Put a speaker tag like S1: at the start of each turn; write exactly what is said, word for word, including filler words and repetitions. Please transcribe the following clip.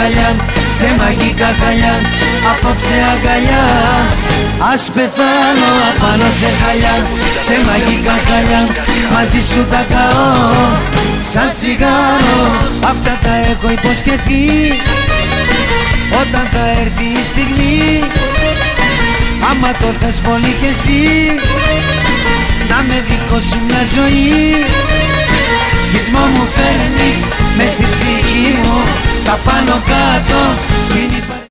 S1: αγκαλιά, σε μαγικά χαλιά, απόψε αγκαλιά. Ας πεθάνω απάνω σε χαλιά, σε μαγικά χαλιά, μαζί σου θα καώ σαν τσιγάρο. Αυτά τα έχω υποσχεθεί, όταν θα έρθει η στιγμή, άμα το θες πολύ κι εσύ, να με δικό σου μια ζωή. Σεισμό μου φέρνεις μες στην ψυχή μου, τα πάνω κάτω στην υπα...